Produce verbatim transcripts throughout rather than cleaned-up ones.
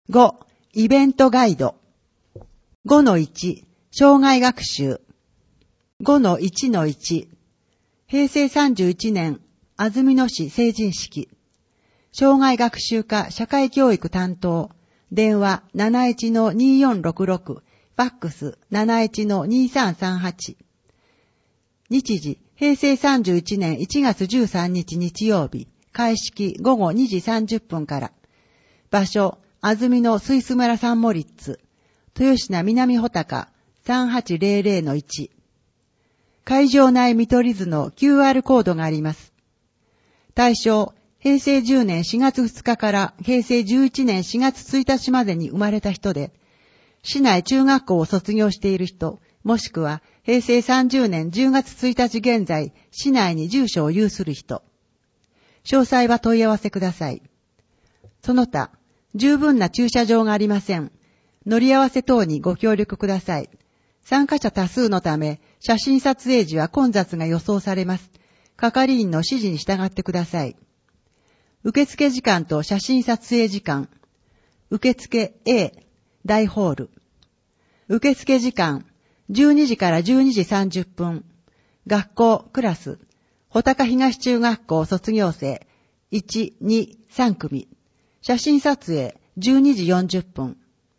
ご、イベントガイド。ごのいち、障害学習。ごのいちのいち、平成さんじゅういちねん、安曇野市成人式。障害学習課社会教育担当。電話 なないちのにーよんろくろく、ファックス なないちのにーさんさんはち。日時、平成さんじゅういちねんいちがつじゅうさんにち日曜日、開式ごごにじさんじゅっぷんから。場所、安曇野スイス村サンモリッツ、豊品南穂高 さんはちぜろぜろのいち。会場内見取り図の キューアール コードがあります。対象、平成じゅうねんしがつふつかから平成じゅういちねんしがつついたちまでに生まれた人で、市内中学校を卒業している人、もしくは平成さんじゅうねんじゅうがつついたち現在、市内に住所を有する人。詳細は問い合わせください。その他、十分な駐車場がありません。乗り合わせ等にご協力ください。参加者多数のため、写真撮影時は混雑が予想されます。係員の指示に従ってください。受付時間と写真撮影時間。受付 A、大ホール。受付時間、じゅうにじからじゅうにじさんじゅっぷん。学校、クラス。穂高東中学校卒業生。いち、に、さん組。写真撮影、じゅうにじよんじゅっぷん。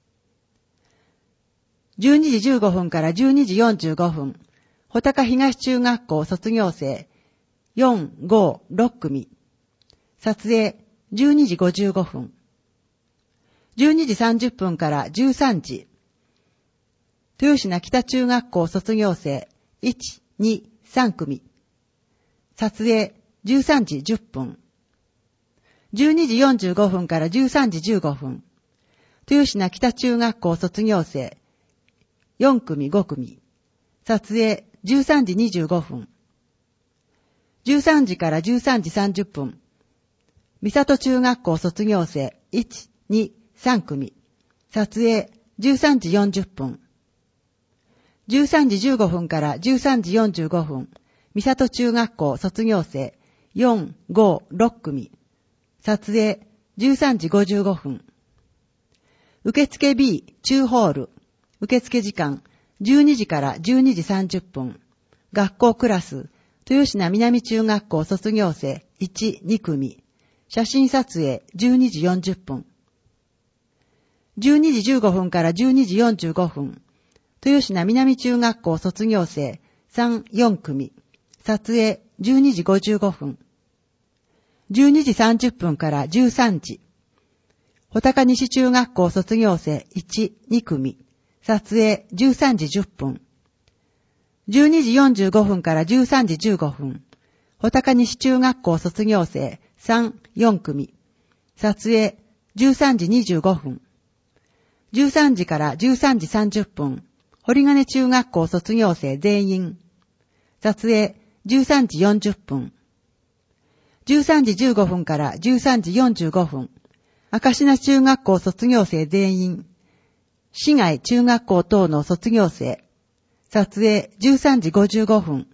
じゅうにじじゅうごふんからじゅうにじよんじゅうごふん。穂高東中学校卒業生。よん、ご、ろく組。撮影、じゅうにじごじゅうごふん。じゅうにじさんじゅっぷんからじゅうさんじ。豊品北中学校卒業生。いち、に、さん組。撮影、じゅうさんじじゅっぷん。じゅうにじよんじゅうごふんからじゅうさんじじゅうごふん。豊品北中学校卒業生。よん組ご組。撮影、じゅうさんじにじゅうごふん。じゅうさんじからじゅうさんじさんじゅっぷん。三郷中学校卒業生。いち、に、さん組。撮影、じゅうさんじよんじゅっぷん。じゅうさんじじゅうごふんからじゅうさんじよんじゅうごふん。三郷中学校卒業生。よん、ご、ろく組。撮影、じゅうさんじごじゅうごふん。受付 B、中ホール。受付時間、じゅうにじからじゅうにじさんじゅっぷん。学校クラス、豊品南中学校卒業生、いち、に組。写真撮影、じゅうにじよんじゅっぷん。じゅうにじじゅうごふんからじゅうにじよんじゅうごふん。豊品南中学校卒業生、さん、よん組。撮影、じゅうにじごじゅうごふん。じゅうにじさんじゅっぷんからじゅうさんじ。穂高西中学校卒業生いち、に組。撮影じゅうさんじじゅっぷん。じゅうにじよんじゅうごふんからじゅうさんじじゅうごふん。穂高西中学校卒業生さん、よん組。撮影じゅうさんじにじゅうごふん。じゅうさんじからじゅうさんじさんじゅっぷん。堀金中学校卒業生全員。撮影じゅうさんじよんじゅっぷん。じゅうさんじじゅうごふんからじゅうさんじよんじゅうごふん。明石名中学校卒業生全員。市外中学校等の卒業生。撮影じゅうさんじごじゅうごふん。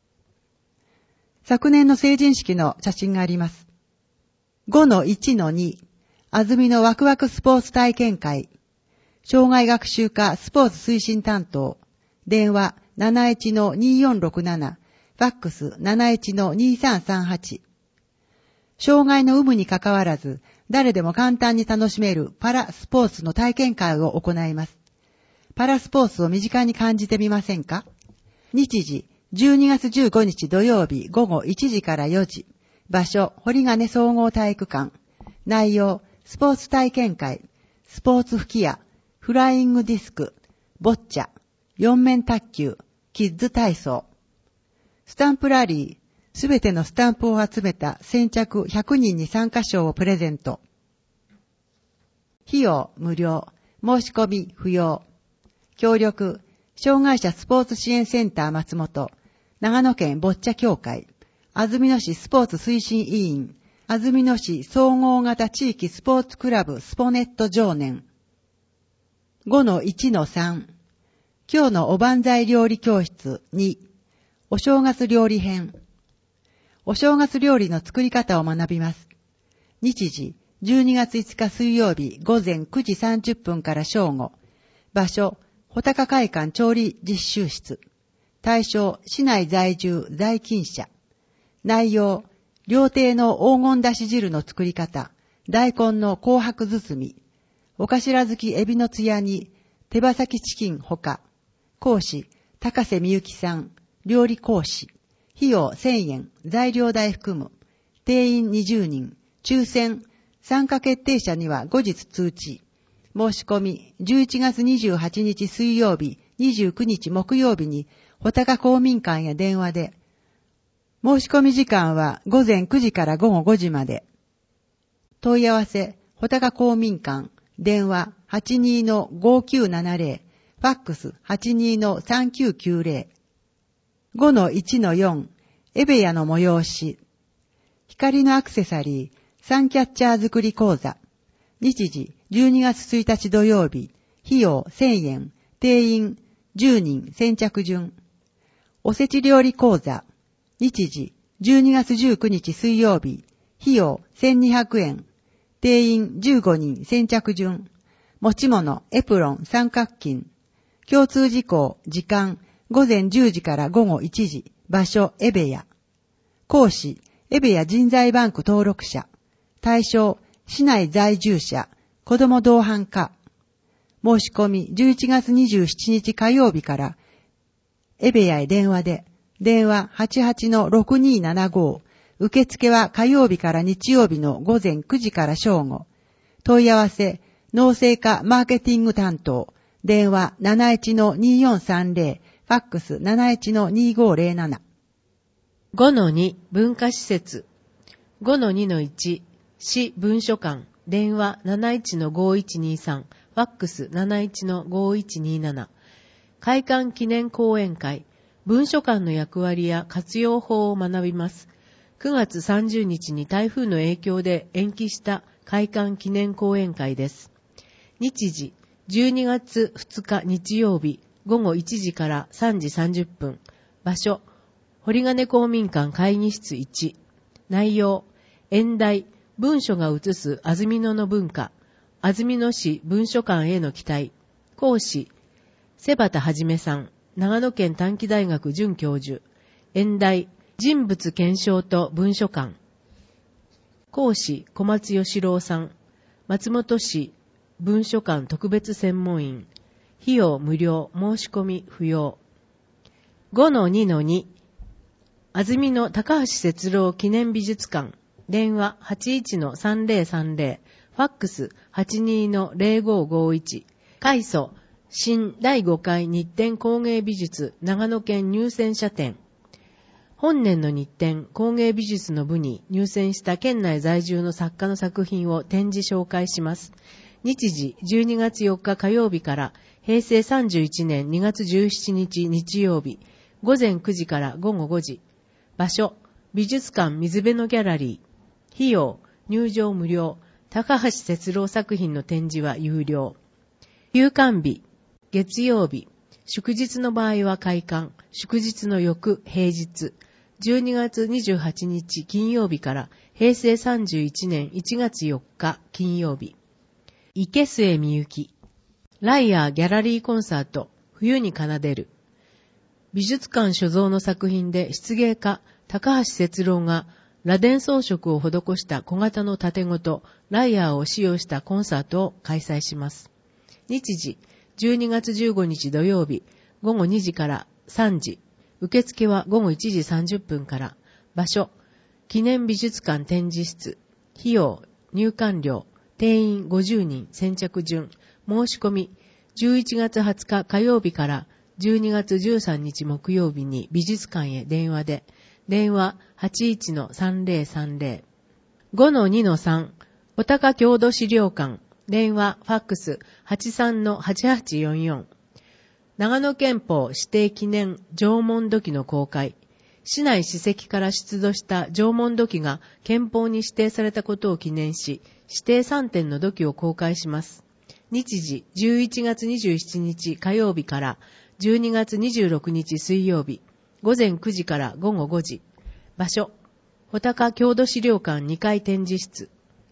昨年の成人式の写真があります。ごのいちのに、安曇野ワクワクスポーツ体験会。障害学習課スポーツ推進担当。電話 なないちのにーよんろくなな、ファックス なないちのにーさんさんはち。障害の有無にかかわらず、誰でも簡単に楽しめるパラスポーツの体験会を行います。パラスポーツを身近に感じてみませんか？日時、じゅうにがつじゅうごにち土曜日午後いちじからよじ。場所、堀金総合体育館。内容、スポーツ体験会、スポーツ吹き矢、フライングディスク、ボッチャ、四面卓球、キッズ体操。スタンプラリー、すべてのスタンプを集めた先着ひゃくにんに参加賞をプレゼント。費用無料、申し込み不要。協力、障害者スポーツ支援センター松本、長野県ボッチャ協会、安曇野市スポーツ推進委員、安曇野市総合型地域スポーツクラブスポネット常年。ごのいちのさん、今日のおばんざい料理教室に、お正月料理編。お正月料理の作り方を学びます。日時、 じゅうにがついつか水曜日午前くじさんじゅっぷんから正午。場所、穂高会館調理実習室。対象、市内在住在勤者。内容、料亭の黄金だし汁の作り方、大根の紅白包み、お頭付きエビのつや煮、手羽先チキンほか。講師、高瀬みゆきさん、料理講師。費用せんえん、材料代含む。定員にじゅうにん、抽選、参加決定者には後日通知。申し込み、じゅういちがつにじゅうはちにち水曜日、にじゅうくにち木曜日に、穂高公民館へ電話で。申し込み時間は午前くじから午後ごじまで。問い合わせ、穂高公民館、電話 はちにーのごきゅうななぜろ、ファックス はちにーのさんきゅうきゅうぜろ。ごのいちのよん、エベヤの催し。光のアクセサリー、サンキャッチャー作り講座。日時、じゅうにがつついたち土曜日。費用せんえん。定員じゅうにん先着順。おせち料理講座。日時、じゅうにがつじゅうくにち水曜日。費用せんにひゃくえん。定員じゅうごにん先着順。持ち物、エプロン、三角巾。共通事項、時間、午前じゅうじから午後いちじ。場所、エベヤ。講師、エベヤ人材バンク登録者。対象、市内在住者、子ども同伴課。申し込み、じゅういちがつにじゅうしちにち火曜日から、エベヤへ電話で、電話 はちはちのろくにーななご。受付は火曜日から日曜日の午前くじから正午。問い合わせ、農政課マーケティング担当。電話 なないちのにーよんさんぜろ、ファックス なないちのにーごーぜろなな。 ごのに 文化施設。ごのにのいち 市文書館。電話 なないちのごいちにさん、ファックス なないちのごいちになな。開館記念講演会。文書館の役割や活用法を学びます。くがつさんじゅうにちに台風の影響で延期した開館記念講演会です。日時、じゅうにがつふつか日曜日、ごごいちじからさんじさんじゅっぷん。場所、堀金公民館会議室いち。内容、演題、文書が映す安曇野の文化、安曇野市文書館への期待。講師、瀬端はじめさん、長野県短期大学准教授。演題、人物検証と文書館。講師、小松義郎さん、松本市文書館特別専門員。費用無料、申し込み不要。ごのにのに 安曇野高橋節郎記念美術館。電話 はちいちのさんぜろさんぜろ、ファックス はちにーのぜろごごいち。開祖新だいごかい日展工芸美術長野県入選者展。本年の日展工芸美術の部に入選した県内在住の作家の作品を展示紹介します。日時じゅうにがつよっか火曜日からへいせいさんじゅういちねんにがつじゅうしちにち日曜日、午前くじから午後ごじ。場所、美術館水辺のギャラリー。費用、入場無料。高橋節郎作品の展示は有料。休館日、月曜日。祝日の場合は開館。祝日の翌平日。じゅうにがつにじゅうはちにち金曜日からへいせいさんじゅういちねんいちがつよっか金曜日。池末みゆき。ライアーギャラリーコンサート。冬に奏でる。美術館所蔵の作品で漆芸家高橋節郎が螺鈿装飾を施した小型の盾ごとライアーを使用したコンサートを開催します。日時、じゅうにがつじゅうごにち土曜日、ごごにじからさんじ。受付はごごいちじさんじゅっぷんから。場所、記念美術館展示室。費用、入館料。定員ごじゅうにん先着順。申し込み、じゅういちがつはつか火曜日からじゅうにがつじゅうさんにち木曜日に美術館へ電話で。電話 はちいちのさんぜろさんぜろ。ごのにのさん 穂高郷土資料館。電話ファックス はちさんのはちはちよんよん。長野県法指定記念縄文土器の公開。市内史跡から出土した縄文土器が憲法に指定されたことを記念し、指定さんてんの土器を公開します。日時じゅういちがつにじゅうしちにち火曜日からじゅうにがつにじゅうろくにち水曜日、午前くじから午後ごじ。場所、穂高郷土資料館にかい展示室。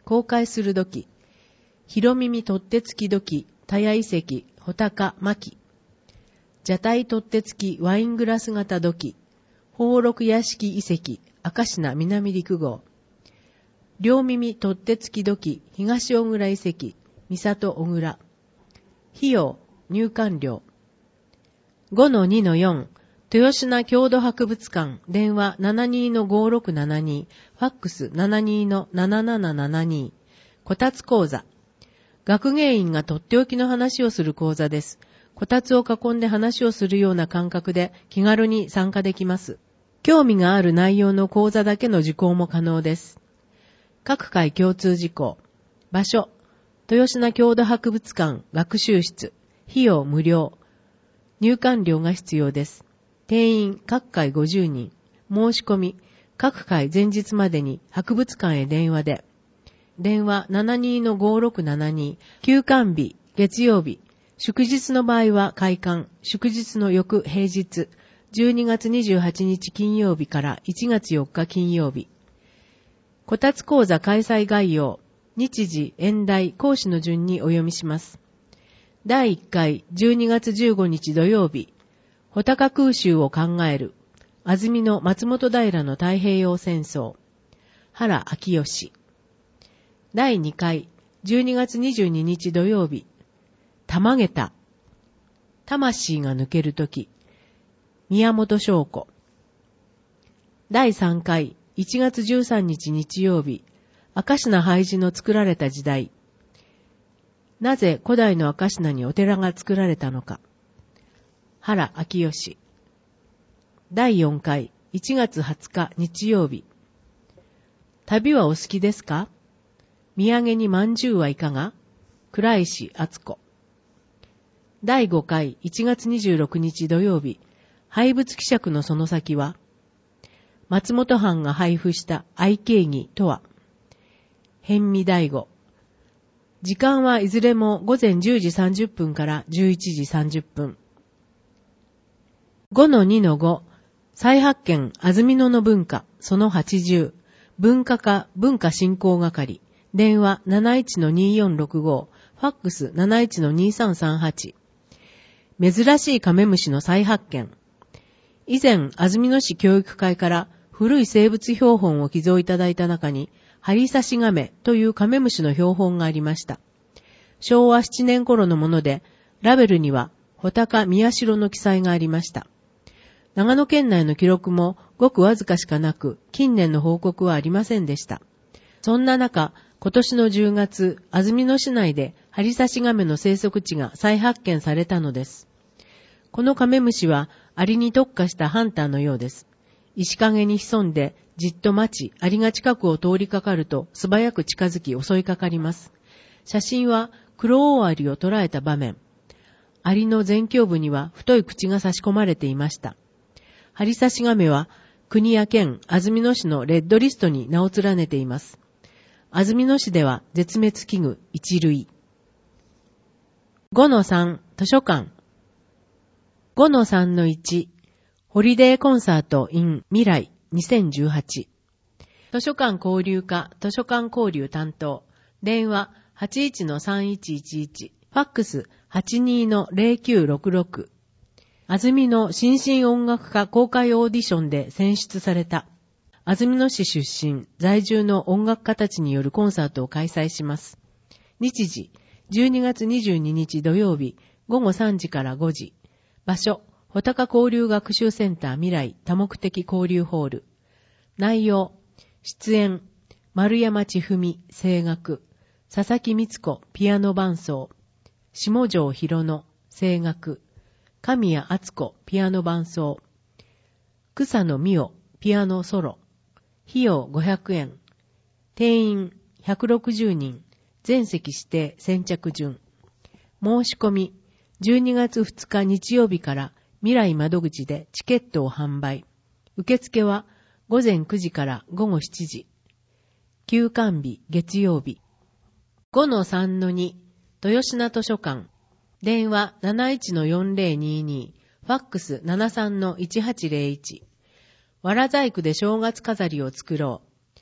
公開する時、広耳取って付き時、田谷遺跡、穂高牧。蛇体取って付きワイングラス型土器、宝禄屋敷遺跡、明科南陸号。両耳取って付き土器、東小倉遺跡、三里小倉。費用、入館料。ごのにのよん、豊品郷土博物館、電話 ななにーごろくななに、ファックス ななにーのななななななに。こたつ講座。学芸員がとっておきの話をする講座です。こたつを囲んで話をするような感覚で気軽に参加できます。興味がある内容の講座だけの受講も可能です。各回共通事項。場所、豊品郷土博物館学習室。費用無料。入館料が必要です。定員各回ごじゅうにん。申し込み、各回前日までに博物館へ電話で。電話 ななにーごろくななに。休館日、月曜日。祝日の場合は開館、祝日の翌平日、じゅうにがつにじゅうはちにち金曜日からいちがつよっか金曜日。こたつ講座開催概要、日時、演題、講師の順にお読みします。だいいっかい、じゅうにがつじゅうごにち土曜日、穂高空襲を考える、安曇野松本平の太平洋戦争、原明義。だいにかい、じゅうにがつにじゅうににち土曜日、たまげた。魂が抜けるとき。宮本翔子。だいさんかい、いちがつじゅうさんにち日曜日。明科廃寺の作られた時代。なぜ古代の明科にお寺が作られたのか。原明義。だいよんかい、いちがつはつか日曜日。旅はお好きですか？土産にまんじゅうはいかが？倉石敦子。だいごかい、いちがつにじゅうろくにち土曜日、廃仏希釈のその先は、松本藩が配布した愛敬儀とは、変味醍醐。時間はいずれもごぜんじゅうじさんじゅっぷんからじゅういちじさんじゅっぷん。ごのにのご、再発見安曇野の文化、そのはちじゅう、文化課文化振興係、電話 なないちのにーよんろくご、ファックス なないちのにーさんさんはち。珍しいカメムシの再発見。以前、安曇野市教育会から古い生物標本を寄贈いただいた中に、ハリサシガメというカメムシの標本がありました。しょうわななねん頃のもので、ラベルには穂高宮代の記載がありました。長野県内の記録もごくわずかしかなく、近年の報告はありませんでした。そんな中、今年のじゅうがつ、安曇野市内でハリサシガメの生息地が再発見されたのです。このカメムシはアリに特化したハンターのようです。石陰に潜んでじっと待ち、アリが近くを通りかかると素早く近づき襲いかかります。写真は黒オオアリを捉えた場面。アリの前胸部には太い口が差し込まれていました。ハリサシガメは国や県安曇野市のレッドリストに名を連ねています。安曇野市では絶滅危惧一類。ごのさん、図書館。ごのさんのいち、ホリデーコンサート in 未来にせんじゅうはち。図書館交流課図書館交流担当。電話 はちいちのさんいちいちいち。ファックス はちにーのぜろきゅうろくろく。安曇野新進音楽家公開オーディションで選出された。安曇野市出身、在住の音楽家たちによるコンサートを開催します。日時、じゅうにがつにじゅうににち土曜日、ごごさんじからごじ。場所、穂高交流学習センター未来多目的交流ホール。内容、出演、丸山千文、声楽、佐々木光子、ピアノ伴奏、下條博野、声楽、神谷敦子、ピアノ伴奏、草野美代、ピアノソロ。費用ごひゃくえん。定員ひゃくろくじゅうにん。全席指定先着順。申し込み、じゅうにがつふつか日曜日から未来窓口でチケットを販売。受付はごぜんくじからごごしちじ。休館日月曜日。ごのさんのに、豊品図書館。電話 なないちのよんぜろにに。ファックス ななさんのいちはちぜろいち。わら細工で正月飾りを作ろう。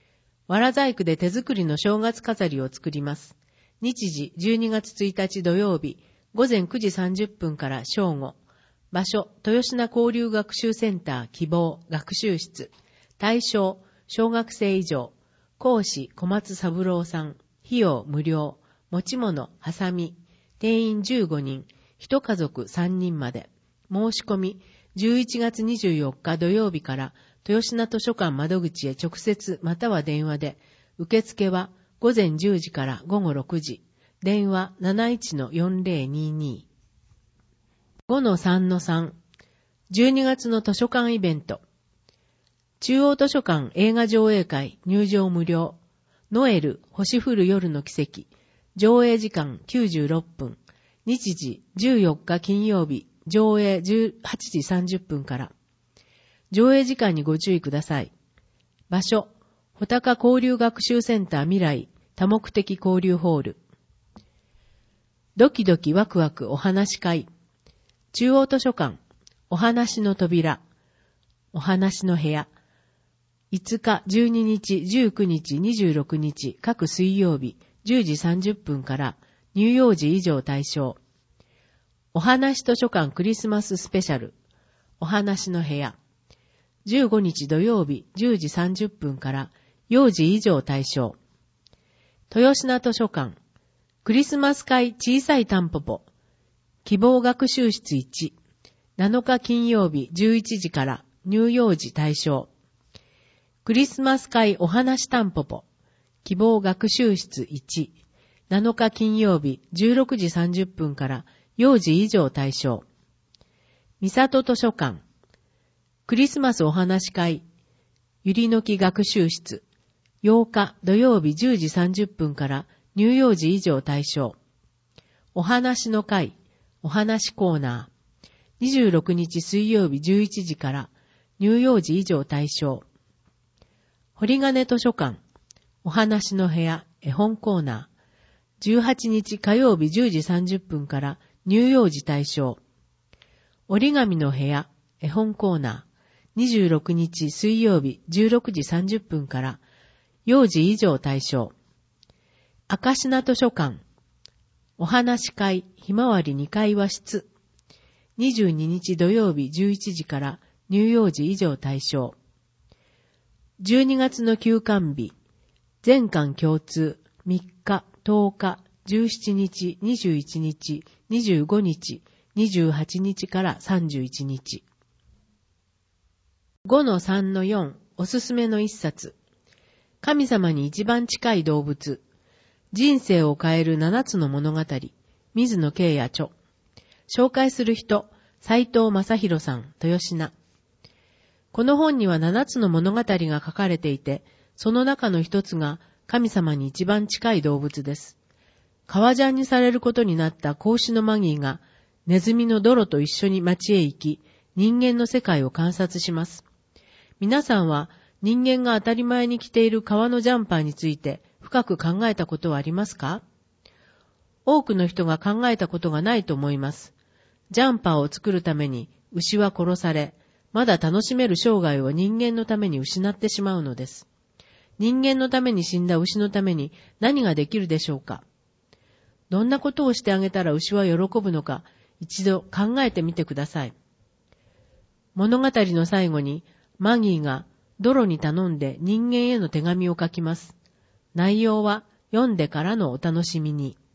藁細工で手作りの正月飾りを作ります。日時じゅうにがつついたち土曜日、ごぜんくじさんじゅっぷんから正午。場所、豊品交流学習センター希望学習室。対象、小学生以上。講師、小松三郎さん。費用無料。持ち物、はさみ。定員じゅうごにん。一家族さんにんまで。申し込み、じゅういちがつにじゅうよっか土曜日から豊品図書館窓口へ直接または電話で、受付はごぜんじゅうじからごごろくじ。電話 なないちのよんぜろにに。ごのさんのさん。じゅうにがつの図書館イベント。中央図書館映画上映会入場無料。ノエル星降る夜の奇跡。上映時間きゅうじゅうろっぷん。日時じゅうよっか金曜日。上映じゅうはちじさんじゅっぷんから。上映時間にご注意ください。場所、穂高交流学習センター未来多目的交流ホール。ドキドキワクワクお話し会。中央図書館、お話の扉、お話の部屋。いつか、じゅうににち、じゅうくにち、にじゅうろくにち、各水曜日、じゅうじさんじゅっぷんから、乳幼児以上対象。お話図書館クリスマススペシャル。お話の部屋。じゅうごにち土曜日、じゅうじさんじゅっぷんから、幼児以上対象。豊品図書館。クリスマス会小さいタンポポ。希望学習室いち。なのか金曜日じゅういちじから乳幼児対象。クリスマス会お話タンポポ。希望学習室いち。なのか金曜日じゅうろくじさんじゅっぷんから幼児以上対象。三郷図書館。クリスマスお話会。ゆりのき学習室。ようか土曜日じゅうじさんじゅっぷんから乳幼児以上対象。お話の会。お話コーナー。にじゅうろくにち水曜日じゅういちじから乳幼児以上対象。堀金図書館。お話の部屋。絵本コーナー。じゅうはちにち火曜日じゅうじさんじゅっぷんから乳幼児対象。折り紙の部屋。絵本コーナー。にじゅうろくにち水曜日じゅうろくじさんじゅっぷんから幼児以上対象。赤品図書館。お話会ひまわりにかい和室。にじゅうににち土曜日じゅういちじから乳幼児以上対象。じゅうにがつの休館日。全館共通みっか、とおか、じゅうしちにち、にじゅういちにち、にじゅうごにち、にじゅうはちにちからさんじゅういちにち。ごのさんのよん。おすすめの一冊。神様に一番近い動物。人生を変えるななつの物語。水野慶也著。紹介する人、斉藤正宏さん、豊品。この本にはななつの物語が書かれていて、その中の一つが神様に一番近い動物です。革ジャンにされることになった孔子のマギーが、ネズミのドロと一緒に町へ行き、人間の世界を観察します。皆さんは人間が当たり前に着ている革のジャンパーについて深く考えたことはありますか？多くの人が考えたことがないと思います。ジャンパーを作るために牛は殺され、まだ楽しめる生涯を人間のために失ってしまうのです。人間のために死んだ牛のために何ができるでしょうか？どんなことをしてあげたら牛は喜ぶのか、一度考えてみてください。物語の最後に、マギーがドロに頼んで人間への手紙を書きます。内容は読んでからのお楽しみに。